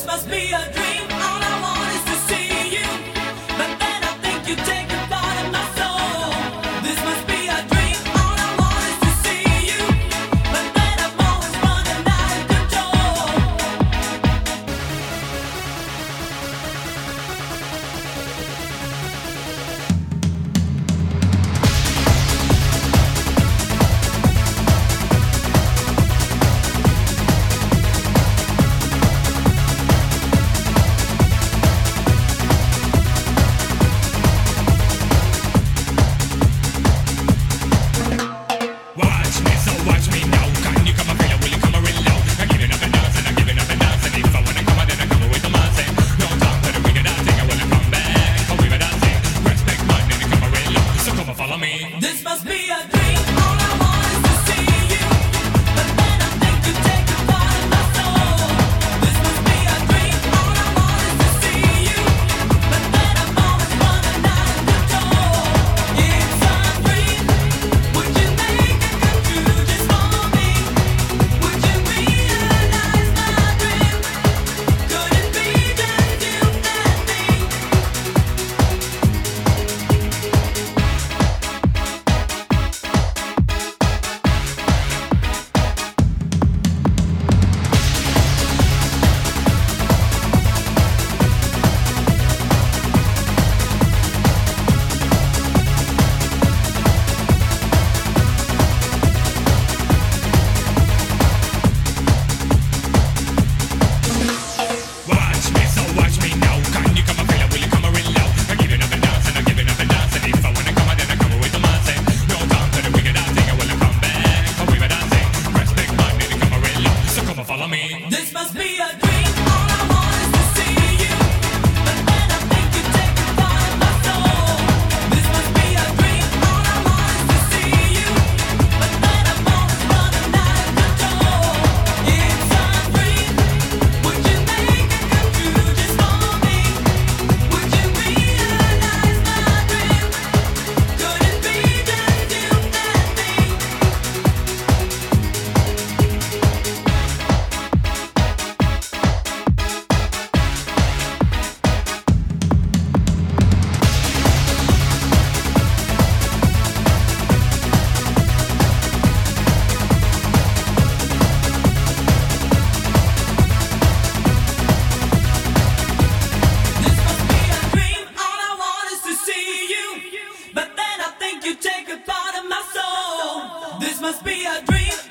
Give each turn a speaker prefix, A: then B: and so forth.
A: must be a dream. All I want is to see you, but then I think you take a part of my soul. This must be a dream. All I want is to see you, but then I'm always running out of control. This must be a dream. All I want is to see you, but then I think you take a part of my soul. This must be a dream. All I want is to see you, but then I'm always running out of control. It's a dream. Would you make it come true just for me? Would you realize my dream? Could it be just you and me? This must be a dream. All I want is to see you, but then I think you take a part of my soul. This must be a dream. All I want is to see you, but then I'm always running out of control. It's a dream. Would you make it come true just for me? Would you realize my dream? Could it be just you and me? This must be a dream. All I want is to see you, but then I think you take a part of my soul. This must be a dream.